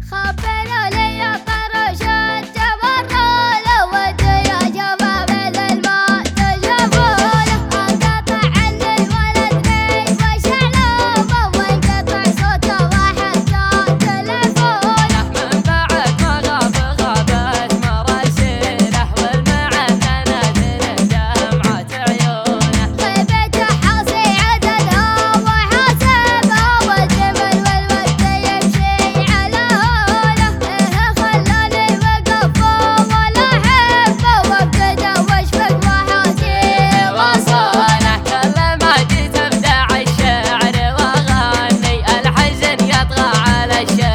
خبروا لي طرش التبرل ودي يا شباب للموت تجربونه انقطع عني الولد لي وشعلومه وانقطع صوته وحتى تلفونه من بعد ما غابت مراسيله والمعنى نادر دمعة عيونه غيبته حاصي عددها وحاسبها والجبل والود يمشي على هونه خلاني وقفه ولا احبه وابتدى واشفق وحاسي وصونه كل ما جيت ابدع الشعر واغني الحزن يطغى على الشعر